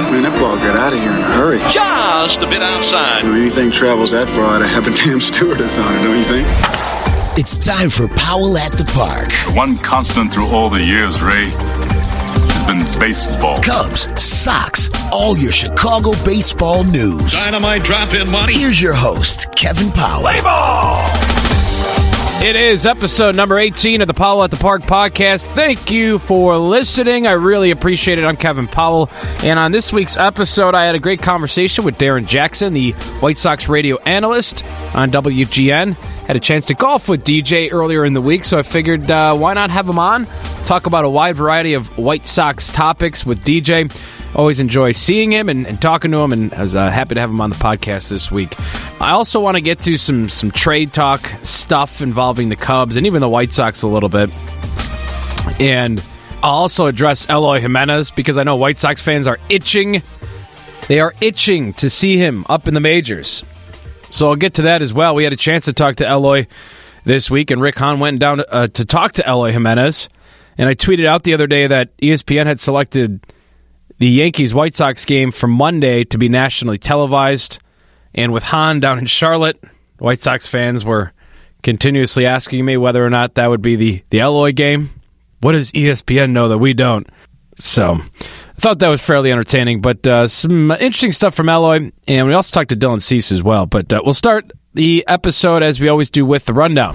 Man, that ball got out of here in a hurry. Just a bit outside. When anything travels that far, I'd have a damn stewardess on it, don't you think? It's time for Powell at the Park. The one constant through all the years, Ray, has been baseball. Cubs, Sox, all your Chicago baseball news. Dynamite drop-in money. Here's your host, Kevin Powell. Play ball! It is episode number 18 of the Powell at the Park podcast. Thank you for listening. I really appreciate it. I'm Kevin Powell. And on this week's episode, I had a great conversation with Darren Jackson, the White Sox radio analyst on WGN. Had a chance to golf with DJ earlier in the week, so I figured why not have him on? Talk about a wide variety of White Sox topics with DJ. Always enjoy seeing him and talking to him, and I was happy to have him on the podcast this week. I also want to get to some trade talk stuff involving the Cubs and even the White Sox a little bit. And I'll also address Eloy Jimenez because I know White Sox fans are itching. They are itching to see him up in the majors. So I'll get to that as well. We had a chance to talk to Eloy this week, and Rick Hahn went down to talk to Eloy Jimenez. And I tweeted out the other day that ESPN had selected the Yankees-White Sox game for Monday to be nationally televised. And with Hahn down in Charlotte, White Sox fans were continuously asking me whether or not that would be the Eloy game. What does ESPN know that we don't? So I thought that was fairly entertaining. But some interesting stuff from Eloy. And we also talked to Dylan Cease as well. But we'll start the episode, as we always do, with the rundown.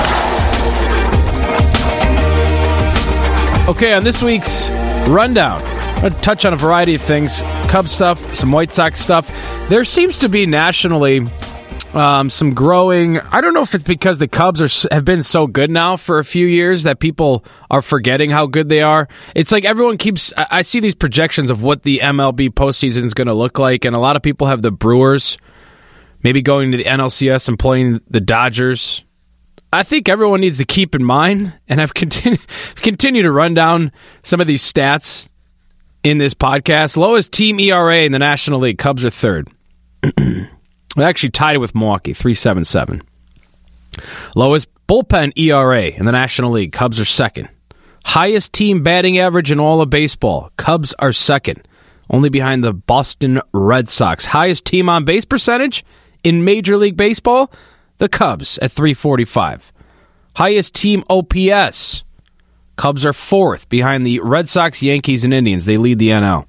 Okay, on this week's rundown, I'm going to touch on a variety of things. Cubs stuff, some White Sox stuff. There seems to be nationally some growing... I don't know if it's because the Cubs have been so good now for a few years that people are forgetting how good they are. It's like everyone keeps... I see these projections of what the MLB postseason is going to look like, and a lot of people have the Brewers maybe going to the NLCS and playing the Dodgers. I think everyone needs to keep in mind, and I've continued to run down some of these stats in this podcast. Lowest team ERA in the National League. Cubs are third. We actually tied it with Milwaukee, 3.77. Lowest bullpen ERA in the National League. Cubs are second. Highest team batting average in all of baseball. Cubs are second, only behind the Boston Red Sox. Highest team on base percentage in Major League Baseball. The Cubs at 345. Highest team OPS. Cubs are fourth behind the Red Sox, Yankees, and Indians. They lead the NL.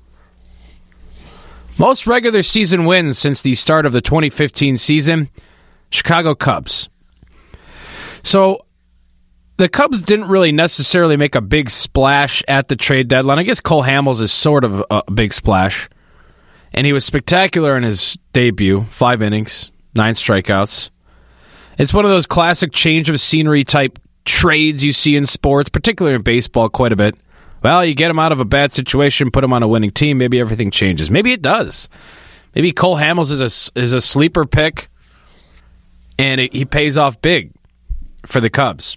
Most regular season wins since the start of the 2015 season, Chicago Cubs. So the Cubs didn't really necessarily make a big splash at the trade deadline. I guess Cole Hamels is sort of a big splash. And he was spectacular in his debut. 5 innings, 9 strikeouts. It's one of those classic change of scenery type trades you see in sports, particularly in baseball quite a bit. Well, you get him out of a bad situation, put him on a winning team, maybe everything changes. Maybe it does. Maybe Cole Hamels is a sleeper pick, and he pays off big for the Cubs.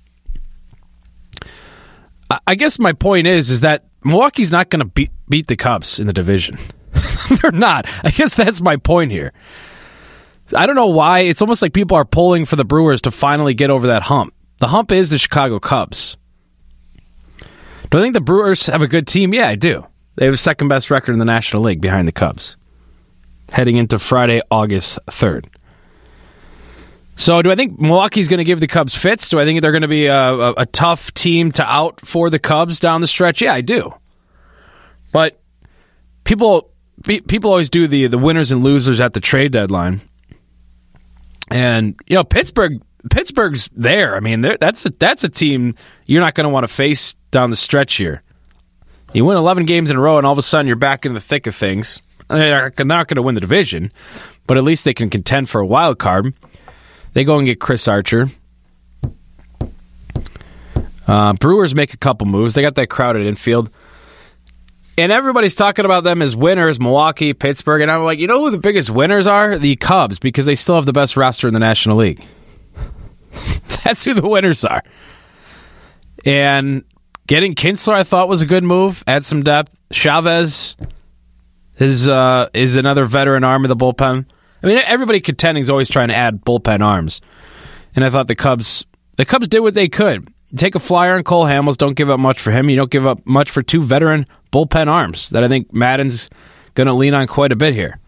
I guess my point is that Milwaukee's not going to beat the Cubs in the division. They're not. I guess that's my point here. I don't know why. It's almost like people are pulling for the Brewers to finally get over that hump. The hump is the Chicago Cubs. Do I think the Brewers have a good team? Yeah, I do. They have the second best record in the National League behind the Cubs, heading into Friday, August 3rd. So do I think Milwaukee's going to give the Cubs fits? Do I think they're going to be a tough team to out for the Cubs down the stretch? Yeah, I do. But people always do the winners and losers at the trade deadline. And, you know, Pittsburgh's there. I mean, that's a team you're not going to want to face down the stretch here. You win 11 games in a row, and all of a sudden you're back in the thick of things. They're not going to win the division, but at least they can contend for a wild card. They go and get Chris Archer. Brewers make a couple moves. They got that crowded infield. And everybody's talking about them as winners, Milwaukee, Pittsburgh. And I'm like, you know who the biggest winners are? The Cubs, because they still have the best roster in the National League. That's who the winners are. And getting Kinsler, I thought, was a good move. Add some depth. Chavez is another veteran arm of the bullpen. I mean, everybody contending is always trying to add bullpen arms. And I thought the Cubs did what they could. Take a flyer on Cole Hamels. Don't give up much for him. You don't give up much for two veteran bullpen arms that I think Maddon's going to lean on quite a bit here.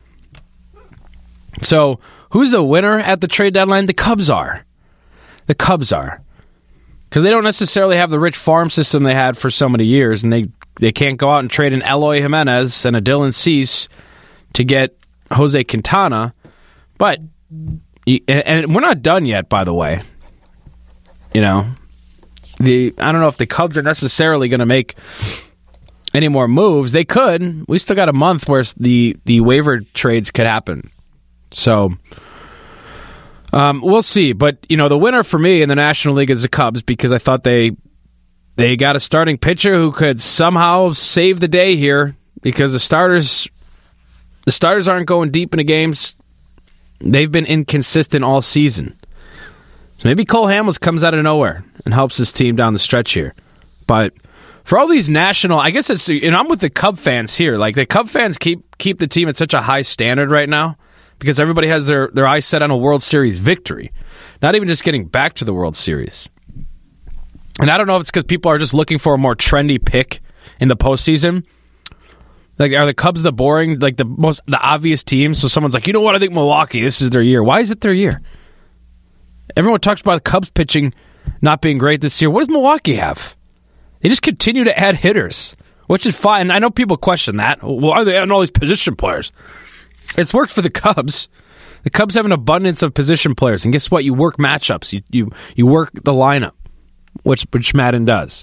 So, who's the winner at the trade deadline? The Cubs are. The Cubs are. Because they don't necessarily have the rich farm system they had for so many years, and they can't go out and trade an Eloy Jimenez and a Dylan Cease to get Jose Quintana. But, and we're not done yet, by the way. You know, I don't know if the Cubs are necessarily going to make any more moves. They could. We still got a month where the waiver trades could happen. So, we'll see. But, you know, the winner for me in the National League is the Cubs because I thought they got a starting pitcher who could somehow save the day here because the starters aren't going deep into games. They've been inconsistent all season. So maybe Cole Hamels comes out of nowhere and helps his team down the stretch here. But for all these national, I guess it's, and I'm with the Cub fans here. Like the Cub fans keep the team at such a high standard right now because everybody has their eyes set on a World Series victory, not even just getting back to the World Series. And I don't know if it's because people are just looking for a more trendy pick in the postseason. Like, are the Cubs the boring, like the obvious team? So someone's like, you know what? I think Milwaukee, this is their year. Why is it their year? Everyone talks about the Cubs pitching not being great this year. What does Milwaukee have? They just continue to add hitters, which is fine. I know people question that. Why are they adding all these position players? It's worked for the Cubs. The Cubs have an abundance of position players, and guess what? You work matchups. You work the lineup, which Madden does.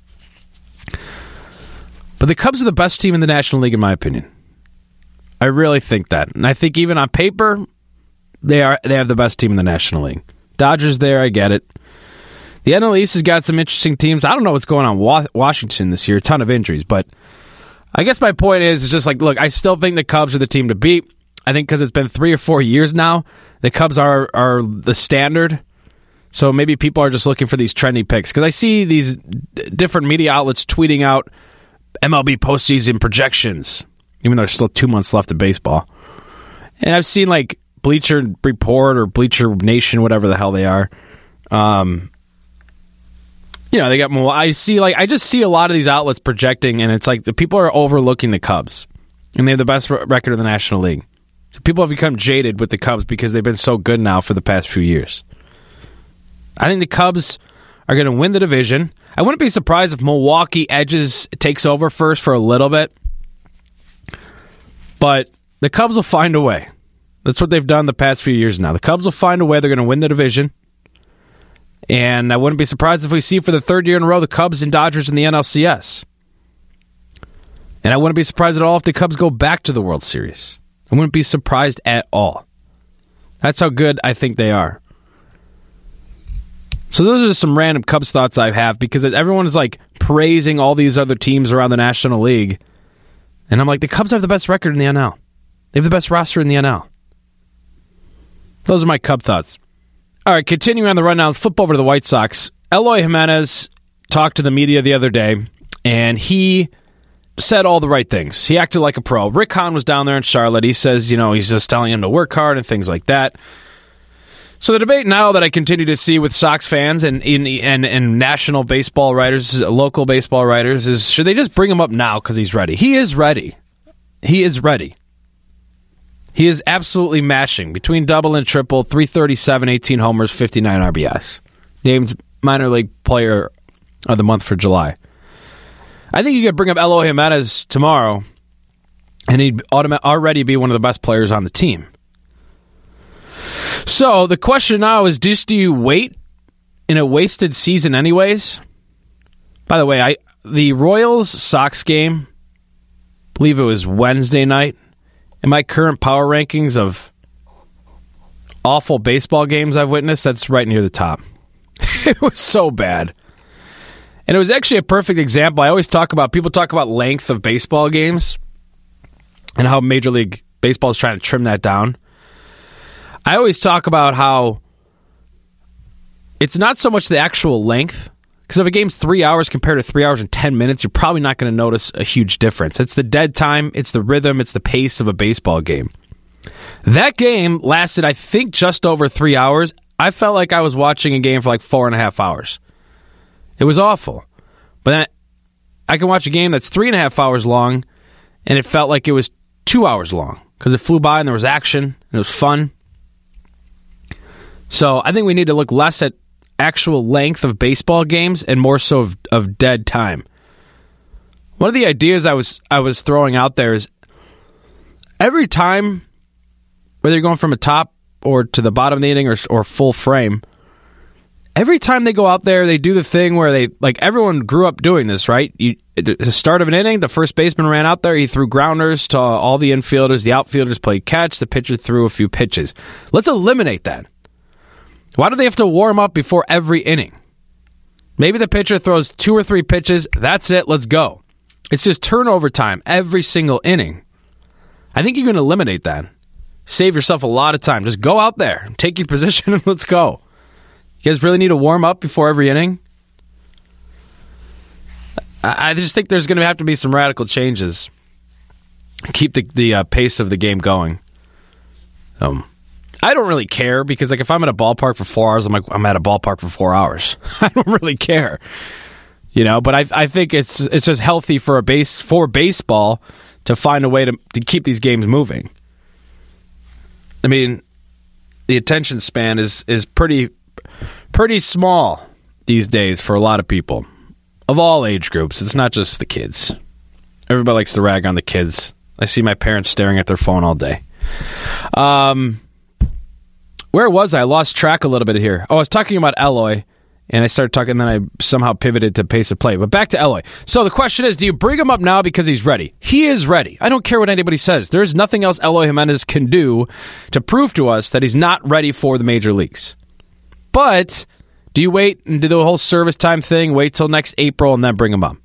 But the Cubs are the best team in the National League, in my opinion. I really think that, and I think even on paper, they have the best team in the National League. Dodgers there, I get it. The NL East has got some interesting teams. I don't know what's going on Washington this year. A ton of injuries, but I guess my point is just like, look, I still think the Cubs are the team to beat. I think because it's been 3 or 4 years now, the Cubs are the standard. So maybe people are just looking for these trendy picks. Because I see these different media outlets tweeting out MLB postseason projections, even though there's still 2 months left of baseball. And I've seen like Bleacher Report or Bleacher Nation, whatever the hell they are. You know, they got more. I just see a lot of these outlets projecting, and it's like the people are overlooking the Cubs, and they have the best record in the National League. So people have become jaded with the Cubs because they've been so good now for the past few years. I think the Cubs are going to win the division. I wouldn't be surprised if Milwaukee takes over first for a little bit, but the Cubs will find a way. That's what they've done the past few years now. The Cubs will find a way. They're going to win the division. And I wouldn't be surprised if we see for the third year in a row the Cubs and Dodgers in the NLCS. And I wouldn't be surprised at all if the Cubs go back to the World Series. I wouldn't be surprised at all. That's how good I think they are. So those are just some random Cubs thoughts I have because everyone is like praising all these other teams around the National League. And I'm like, the Cubs have the best record in the NL. They have the best roster in the NL. Those are my Cub thoughts. All right, continuing on the rundown, let's flip over to the White Sox. Eloy Jimenez talked to the media the other day, and said all the right things. He acted like a pro. Rick Hahn was down there in Charlotte. He says, you know, he's just telling him to work hard and things like that. So the debate now that I continue to see with Sox fans and national baseball writers, local baseball writers, is should they just bring him up now because he's ready? He is ready. He is ready. He is absolutely mashing between double and triple, 337, 18 homers, 59 RBIs. Named minor league player of the month for July. I think you could bring up Eloy Jimenez tomorrow, and he'd already be one of the best players on the team. So the question now is, do you wait in a wasted season anyways? By the way, the Royals-Sox game, I believe it was Wednesday night, in my current power rankings of awful baseball games I've witnessed, that's right near the top. It was so bad. And it was actually a perfect example. People talk about length of baseball games and how Major League Baseball is trying to trim that down. I always talk about how it's not so much the actual length, because if a game's 3 hours compared to 3 hours and 10 minutes, you're probably not going to notice a huge difference. It's the dead time, it's the rhythm, it's the pace of a baseball game. That game lasted, I think, just over 3 hours. I felt like I was watching a game for like 4.5 hours. It was awful. But then I can watch a game that's 3.5 hours long, and it felt like it was 2 hours long because it flew by and there was action and it was fun. So I think we need to look less at actual length of baseball games and more so of dead time. One of the ideas I was throwing out there is every time, whether you're going from a top or to the bottom of the inning or full frame, every time they go out there, they do the thing where they, like, everyone grew up doing this, right? At the start of an inning, the first baseman ran out there, he threw grounders to all the infielders, the outfielders played catch, the pitcher threw a few pitches. Let's eliminate that. Why do they have to warm up before every inning? Maybe the pitcher throws 2 or 3 pitches, that's it, let's go. It's just turnover time every single inning. I think you can eliminate that. Save yourself a lot of time. Just go out there, take your position, and let's go. You guys really need to warm up before every inning? I just think there's going to have to be some radical changes. Keep the pace of the game going. I don't really care because, like, if I'm at a ballpark for 4 hours, I'm like, I'm at a ballpark for 4 hours. I don't really care, But I think it's just healthy for baseball to find a way to keep these games moving. I mean, the attention span is pretty small these days for a lot of people of all age groups. It's not just the kids. Everybody likes to rag on the kids. I see my parents staring at their phone all day. Where was I? I lost track a little bit here. Oh, I was talking about Eloy, and I started talking, and then I somehow pivoted to pace of play. But back to Eloy. So the question is, do you bring him up now because he's ready? He is ready. I don't care what anybody says. There's nothing else Eloy Jimenez can do to prove to us that he's not ready for the major leagues. But do you wait and do the whole service time thing, wait till next April, and then bring him up?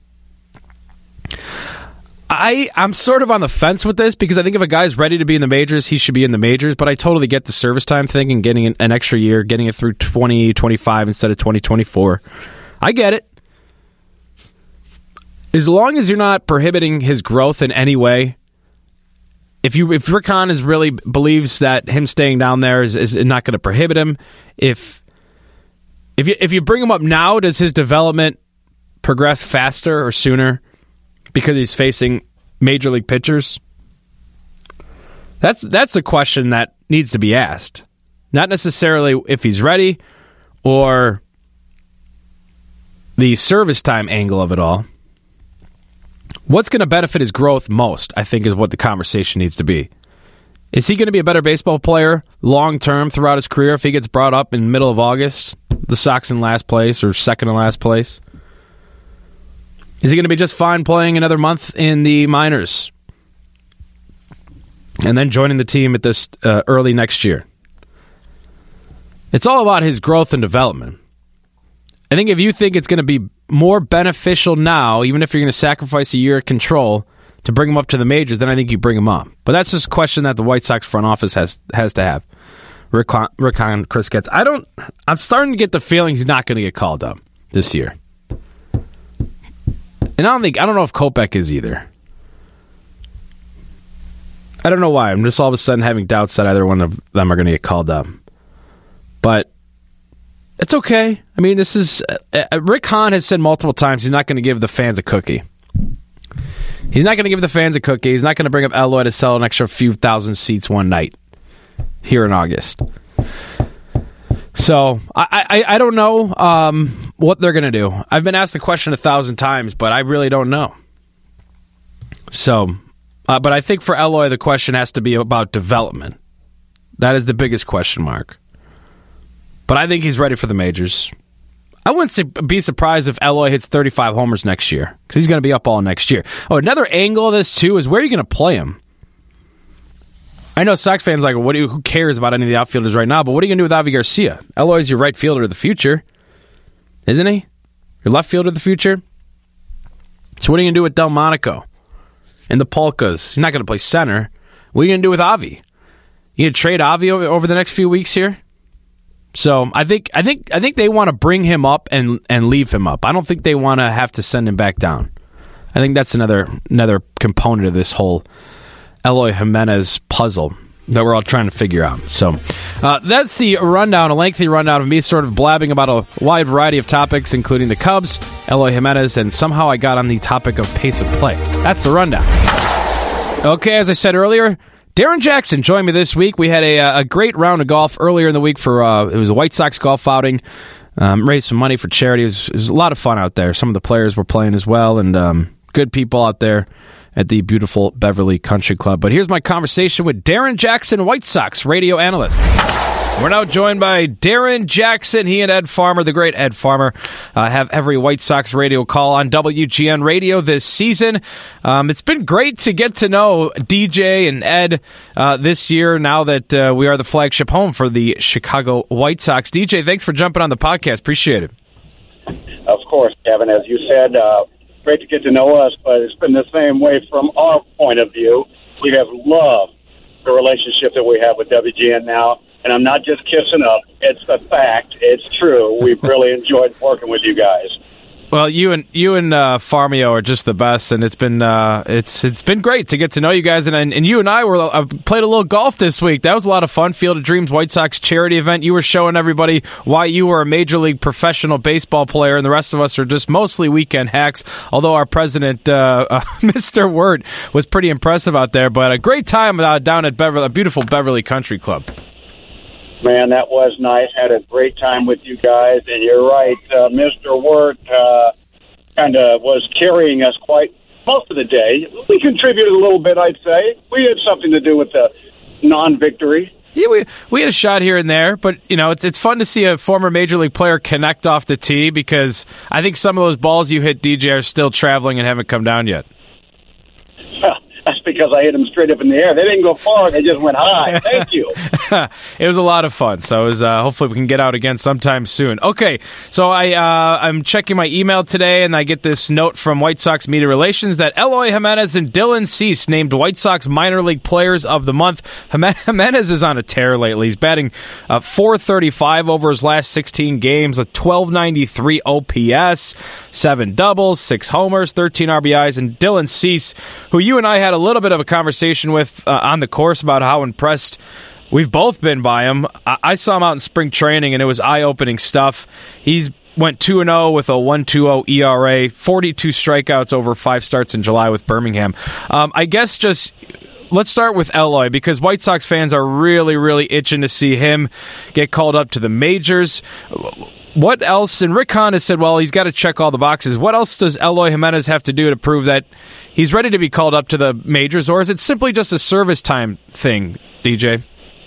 I'm sort of on the fence with this because I think if a guy's ready to be in the majors, he should be in the majors, but I totally get the service time thing and getting an extra year, getting it through 2025 instead of 2024. I get it. As long as you're not prohibiting his growth in any way, if Rick Hahn really believes that him staying down there is not going to prohibit him, if you bring him up now, does his development progress faster or sooner because he's facing major league pitchers? That's the question that needs to be asked. Not necessarily if he's ready or the service time angle of it all. What's going to benefit his growth most, I think, is what the conversation needs to be. Is he going to be a better baseball player long-term throughout his career if he gets brought up in the middle of August, the Sox in last place or second to last place? Is he going to be just fine playing another month in the minors and then joining the team at this early next year? It's all about his growth and development. I think if you think it's going to be more beneficial now, even if you're going to sacrifice a year of control to bring him up to the majors, then I think you bring him up. But that's just a question that the White Sox front office has to have. Rick Hahn, Chris Getz. I'm starting to get the feeling he's not going to get called up this year. And I don't know if Kopech is either. I don't know why. I'm just all of a sudden having doubts that either one of them are going to get called up. But it's okay. I mean, this is... Rick Hahn has said multiple times he's not going to give the fans a cookie. He's not going to give the fans a cookie. He's not going to bring up Eloy to sell an extra few thousand seats one night here in August. So, I don't know what they're going to do. I've been asked the question 1,000 times, but I really don't know. So, but I think for Eloy, the question has to be about development. That is the biggest question mark. But I think he's ready for the majors. I wouldn't be surprised if Eloy hits 35 homers next year, because he's going to be up all next year. Oh, another angle of this, too, is where are you going to play him? I know Sox fans are like, who cares about any of the outfielders right now, but what are you going to do with Avi Garcia? Eloy's your right fielder of the future, isn't he? Your left fielder of the future? So what are you going to do with Delmonico and the Polkas? He's not going to play center. What are you going to do with Avi? You going to trade Avi over the next few weeks here? So I think they want to bring him up and leave him up. I don't think they want to have to send him back down. I think that's another component of this whole Eloy Jimenez puzzle that we're all trying to figure out. So that's the rundown, a lengthy rundown of me sort of blabbing about a wide variety of topics, including the Cubs, Eloy Jimenez, and somehow I got on the topic of pace of play. That's the rundown. Okay, as I said earlier, Darren Jackson joined me this week. We had a great round of golf earlier in the week for it was a White Sox golf outing. Raised some money for charity. It was a lot of fun out there. Some of the players were playing as well, and good people out there at the beautiful Beverly Country Club. But here's my conversation with Darren Jackson, White Sox radio analyst. We're now joined by Darren Jackson. He and Ed Farmer, the great Ed Farmer, have every White Sox radio call on WGN Radio this season. It's been great to get to know DJ and Ed this year now that we are the flagship home for the Chicago White Sox. DJ, thanks for jumping on the podcast. Appreciate it. Of course, Kevin. As you said, great to get to know us, but it's been the same way from our point of view. We have loved the relationship that we have with WGN now. And I'm not just kissing up. It's a fact. It's true. We've really enjoyed working with you guys. Well, you and Farmio are just the best, and it's been great to get to know you guys. And you and I played a little golf this week. That was a lot of fun. Field of Dreams White Sox charity event. You were showing everybody why you were a major league professional baseball player, and the rest of us are just mostly weekend hacks. Although our president, Mr. Wirt, was pretty impressive out there. But a great time down at a beautiful Beverly Country Club. Man, that was nice. Had a great time with you guys. And you're right, Mr. Wirt kind of was carrying us quite most of the day. We contributed a little bit, I'd say. We had something to do with the non-victory. Yeah, we had a shot here and there, but it's fun to see a former Major League player connect off the tee because I think some of those balls you hit, DJ, are still traveling and haven't come down yet. That's because I hit them straight up in the air. They didn't go far. They just went high. Thank you. It was a lot of fun. So it was, hopefully we can get out again sometime soon. Okay, so I'm checking my email today, and I get this note from White Sox Media Relations that Eloy Jimenez and Dylan Cease named White Sox Minor League Players of the Month. Jimenez is on a tear lately. He's batting .435 over his last 16 games, a .1293 OPS, 7 doubles, 6 homers, 13 RBIs, and Dylan Cease, who you and I had a little bit of a conversation with on the course about how impressed we've both been by him. I saw him out in spring training, and it was eye-opening stuff. He's went 2-0 with a 1.20 ERA, 42 strikeouts over 5 starts in July with Birmingham. I guess just let's start with Eloy, because White Sox fans are really, really itching to see him get called up to the majors. What else? And Rick Hahn has said, well, he's got to check all the boxes. What else does Eloy Jimenez have to do to prove that he's ready to be called up to the majors, or is it simply just a service time thing, DJ?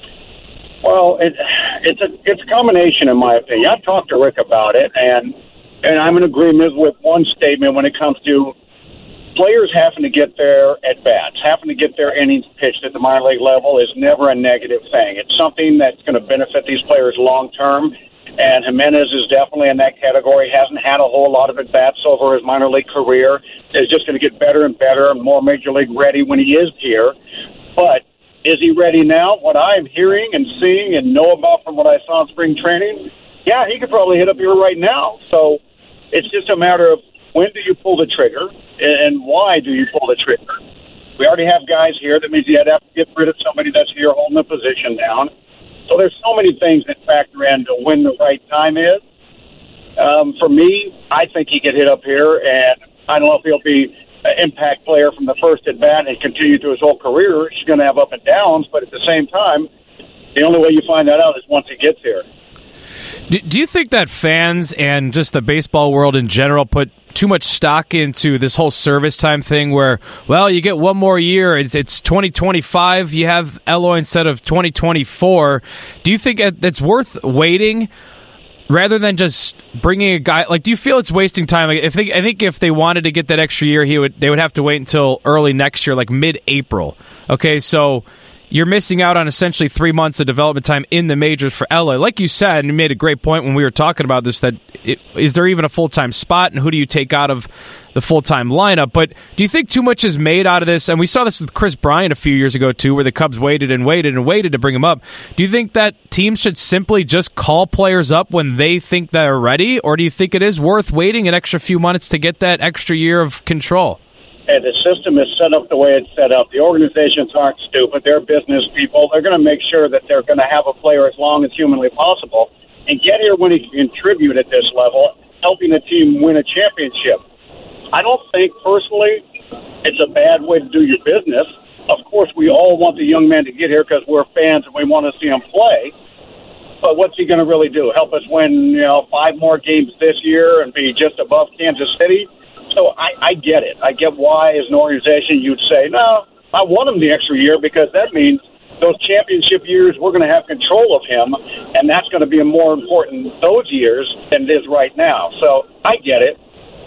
Well, it's a combination, in my opinion. I've talked to Rick about it, and I'm in agreement with one statement when it comes to players having to get their at-bats, having to get their innings pitched at the minor league level is never a negative thing. It's something that's going to benefit these players long-term. And Jimenez is definitely in that category. Hasn't had a whole lot of at-bats over his minor league career. Is just going to get better and better and more major league ready when he is here. But is he ready now? What I'm hearing and seeing and know about from what I saw in spring training, yeah, he could probably hit up here right now. So it's just a matter of when do you pull the trigger and why do you pull the trigger? We already have guys here. That means you'd have to get rid of somebody that's here holding the position down. So there's so many things that factor into when the right time is. For me, I think he could hit up here, and I don't know if he'll be an impact player from the first at-bat and continue through his whole career. He's going to have up and downs, but at the same time, the only way you find that out is once he gets here. Do you think that fans and just the baseball world in general put too much stock into this whole service time thing where, well, you get one more year, it's 2025, you have Eloy instead of 2024. Do you think it's worth waiting rather than just bringing a guy? Like, do you feel it's wasting time? Like, I think if they wanted to get that extra year, they would have to wait until early next year, like mid-April. Okay, so you're missing out on essentially 3 months of development time in the majors for Eloy. Like you said, and you made a great point when we were talking about this, that is there even a full-time spot, and who do you take out of the full-time lineup? But do you think too much is made out of this? And we saw this with Chris Bryant a few years ago, too, where the Cubs waited and waited and waited to bring him up. Do you think that teams should simply just call players up when they think they're ready, or do you think it is worth waiting an extra few months to get that extra year of control? And the system is set up the way it's set up. The organizations aren't stupid. They're business people. They're going to make sure that they're going to have a player as long as humanly possible and get here when he can contribute at this level, helping the team win a championship. I don't think, personally, it's a bad way to do your business. of course, we all want the young man to get here because we're fans and we want to see him play. But what's he going to really do? Help us win, 5 more games this year and be just above Kansas City? So I get it. I get why, as an organization, you'd say, no, I want him the extra year because that means those championship years, we're going to have control of him, and that's going to be more important those years than it is right now. So I get it.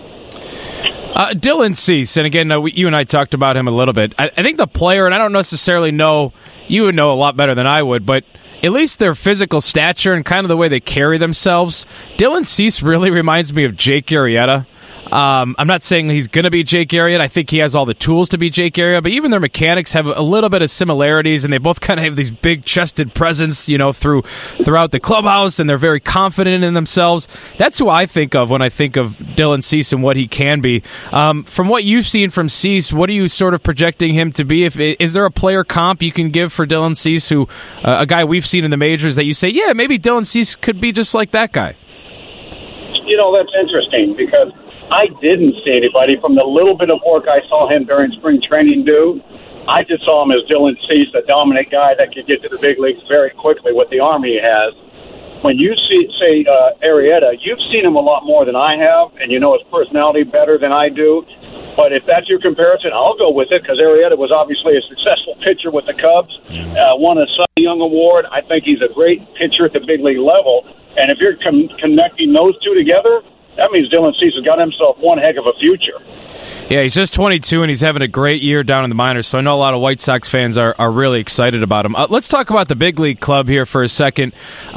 Dylan Cease, and again, you and I talked about him a little bit. I think the player, and I don't necessarily know, you would know a lot better than I would, but at least their physical stature and kind of the way they carry themselves, Dylan Cease really reminds me of Jake Arrieta. I'm not saying he's going to be Jake Arrieta. I think he has all the tools to be Jake Arrieta, but even their mechanics have a little bit of similarities, and they both kind of have these big-chested presence, throughout the clubhouse, and they're very confident in themselves. That's who I think of when I think of Dylan Cease and what he can be. From what you've seen from Cease, what are you sort of projecting him to be? Is there a player comp you can give for Dylan Cease, who a guy we've seen in the majors that you say, yeah, maybe Dylan Cease could be just like that guy? That's interesting because I didn't see anybody from the little bit of work I saw him during spring training do. I just saw him as Dylan Cease, a dominant guy that could get to the big leagues very quickly with the arm he has. When you say Arrieta, you've seen him a lot more than I have, and you know his personality better than I do. But if that's your comparison, I'll go with it because Arrieta was obviously a successful pitcher with the Cubs, won a Cy Young Award. I think he's a great pitcher at the big league level. And if you're connecting those two together, that means Dylan Cease has got himself one heck of a future. Yeah, he's just 22, and he's having a great year down in the minors, so I know a lot of White Sox fans are really excited about him. Let's talk about the big league club here for a second.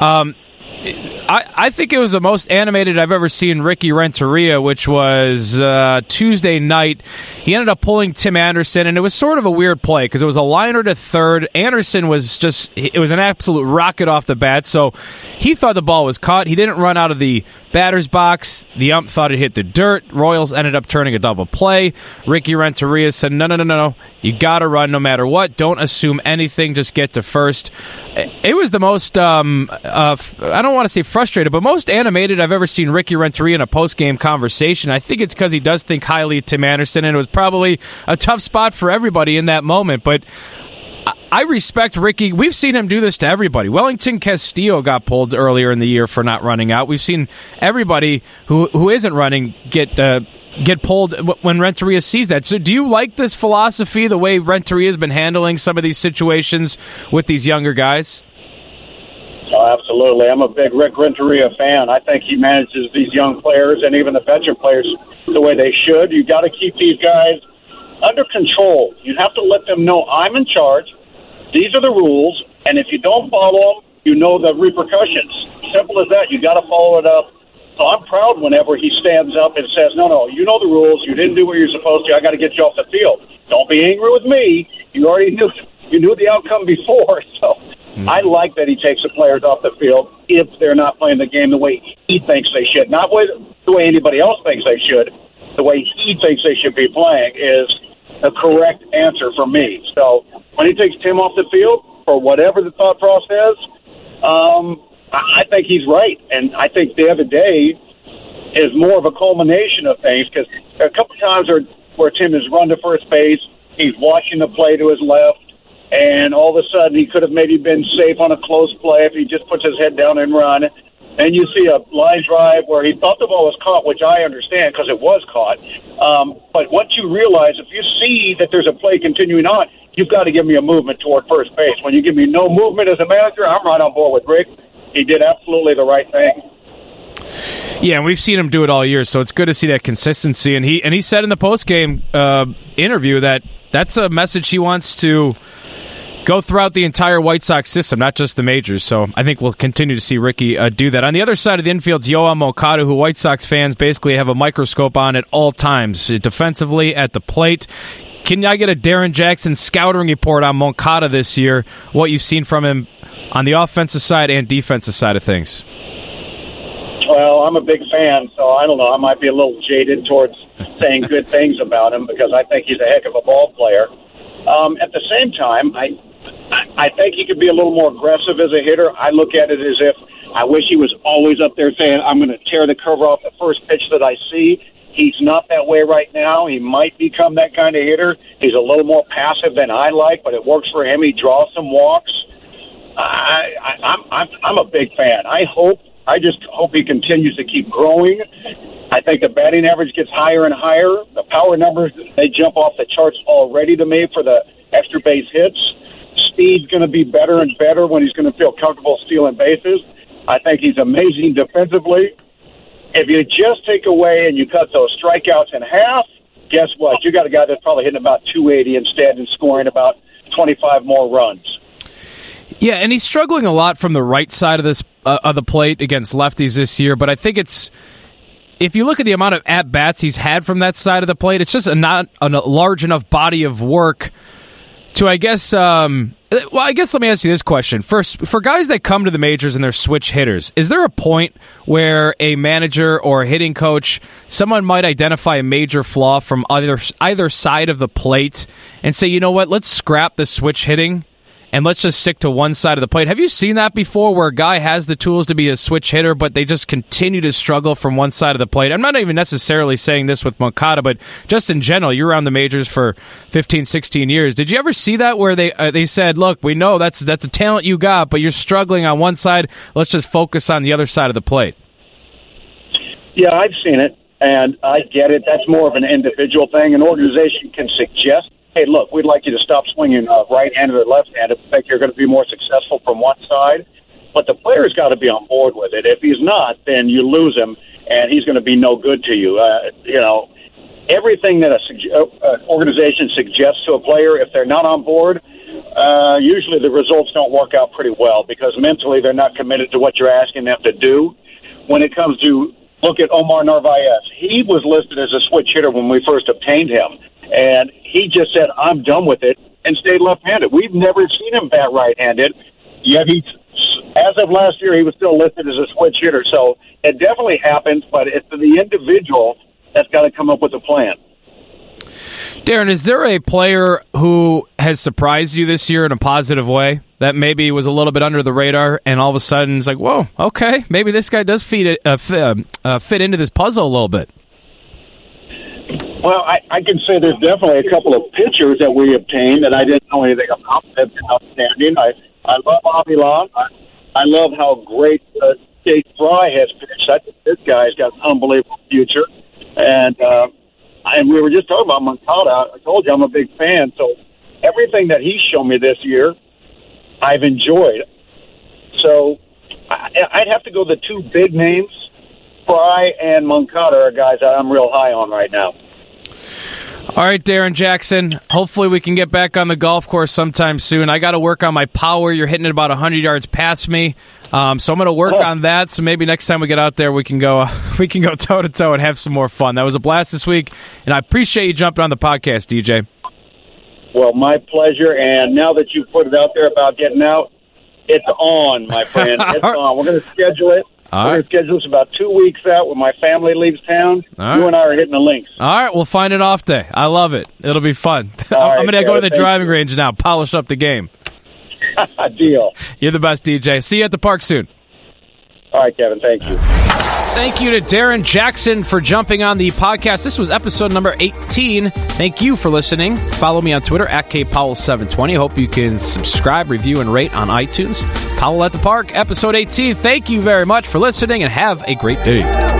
I think it was the most animated I've ever seen Ricky Renteria, which was Tuesday night. He ended up pulling Tim Anderson, and it was sort of a weird play because it was a liner to third. Anderson it was an absolute rocket off the bat, so he thought the ball was caught. He didn't run out of the batter's box. The ump thought it hit the dirt. Royals ended up turning a double play. Ricky Renteria said, no. You got to run no matter what. Don't assume anything. Just get to first. It was the most, I don't want to say frustrated, but most animated I've ever seen Ricky Renteria in a post-game conversation. I think it's because he does think highly of Tim Anderson, and it was probably a tough spot for everybody in that moment. But I respect Ricky. We've seen him do this to everybody. Wellington Castillo got pulled earlier in the year for not running out. We've seen everybody who isn't running get pulled when Renteria sees that. So do you like this philosophy, the way Renteria has been handling some of these situations with these younger guys? Oh, absolutely. I'm a big Rick Renteria fan. I think he manages these young players and even the veteran players the way they should. You got to keep these guys under control. You have to let them know I'm in charge. These are the rules, and if you don't follow them, you know the repercussions. Simple as that. You got to follow it up. So I'm proud whenever he stands up and says, no, you know the rules. You didn't do what you're supposed to. I got to get you off the field. Don't be angry with me. You already knew the outcome before. So I like that he takes the players off the field if they're not playing the game the way he thinks they should. Not the way anybody else thinks they should. The way he thinks they should be playing is the correct answer for me. So when he takes Tim off the field, for whatever the thought process, I think he's right. And I think the other day is more of a culmination of things because there are a couple times where Tim has run to first base, he's watching the play to his left, and all of a sudden he could have maybe been safe on a close play if he just puts his head down and run. Then you see a line drive where he thought the ball was caught, which I understand because it was caught. But once you realize, if you see that there's a play continuing on, you've got to give me a movement toward first base. When you give me no movement as a manager, I'm right on board with Rick. He did absolutely the right thing. Yeah, and we've seen him do it all year, so it's good to see that consistency. And he said in the post-game interview that that's a message he wants to go throughout the entire White Sox system, not just the majors. So I think we'll continue to see Ricky do that. On the other side of the infield's Yoan Moncada, who White Sox fans basically have a microscope on at all times, defensively, at the plate. Can I get a Darren Jackson scouting report on Moncada this year, what you've seen from him on the offensive side and defensive side of things? Well, I'm a big fan, so I don't know. I might be a little jaded towards saying good things about him because I think he's a heck of a ball player. At the same time, I think he could be a little more aggressive as a hitter. I look at it as if I wish he was always up there saying, I'm going to tear the cover off the first pitch that I see. He's not that way right now. He might become that kind of hitter. He's a little more passive than I like, but it works for him. He draws some walks. I'm a big fan. I just hope he continues to keep growing. I think the batting average gets higher and higher. The power numbers, they jump off the charts already to me for the extra base hits. Speed's going to be better and better when he's going to feel comfortable stealing bases. I think he's amazing defensively. If you just take away and you cut those strikeouts in half, guess what? You got a guy that's probably hitting about 280 instead and scoring about 25 more runs. Yeah, and he's struggling a lot from the right side of this of the plate against lefties this year, but I think if you look at the amount of at-bats he's had from that side of the plate, it's just not a large enough body of work to, I guess, let me ask you this question. First, for guys that come to the majors and they're switch hitters, is there a point where a manager or a hitting coach, someone might identify a major flaw from either side of the plate and say, you know what, let's scrap the switch hitting and let's just stick to one side of the plate? Have you seen that before where a guy has the tools to be a switch hitter, but they just continue to struggle from one side of the plate? I'm not even necessarily saying this with Moncada, but just in general, you're around the majors for 15, 16 years. Did you ever see that where they said, look, we know that's a talent you got, but you're struggling on one side. Let's just focus on the other side of the plate? Yeah, I've seen it, and I get it. That's more of an individual thing. An organization can suggest, hey, look, we'd like you to stop swinging right-handed or left-handed. I think you're going to be more successful from one side. But the player's got to be on board with it. If he's not, then you lose him, and he's going to be no good to you. Everything that an organization suggests to a player, if they're not on board, usually the results don't work out pretty well because mentally they're not committed to what you're asking them to do. When it comes to, look at Omar Narvaez. He was listed as a switch hitter when we first obtained him. And he just said, I'm done with it, and stayed left-handed. We've never seen him bat right-handed, yet as of last year, he was still listed as a switch hitter. So it definitely happens, but it's the individual that's got to come up with a plan. Darren, is there a player who has surprised you this year in a positive way that maybe was a little bit under the radar, and all of a sudden it's like, whoa, okay, maybe this guy does fit into this puzzle a little bit? Well, I can say there's definitely a couple of pitchers that we obtained that I didn't know anything about. They've been outstanding. I love Avilan. I love how great Jake Fry has pitched. I think this guy's got an unbelievable future. And we were just talking about Moncada. I told you I'm a big fan. So everything that he's shown me this year, I've enjoyed. So I'd have to go the two big names. Fry and Moncada are guys that I'm real high on right now. All right, Darren Jackson, hopefully we can get back on the golf course sometime soon. I got to work on my power. You're hitting it about 100 yards past me, so I'm going to work on that. So maybe next time we get out there, we can go toe-to-toe and have some more fun. That was a blast this week, and I appreciate you jumping on the podcast, DJ. Well, my pleasure, and now that you've put it out there about getting out, it's on, my friend. It's on. We're going to schedule it. We're going to schedule this about 2 weeks out when my family leaves town. You and I are hitting the links. All right, we'll find an off day. I love it. It'll be fun. I'm going to go to the driving range now, polish up the game. Deal. You're the best, DJ. See you at the park soon. All right, Kevin. Thank you. Thank you to Darren Jackson for jumping on the podcast. This was episode number 18. Thank you for listening. Follow me on Twitter at KPowell720. I hope you can subscribe, review, and rate on iTunes. Powell at the Park, episode 18. Thank you very much for listening, and have a great day.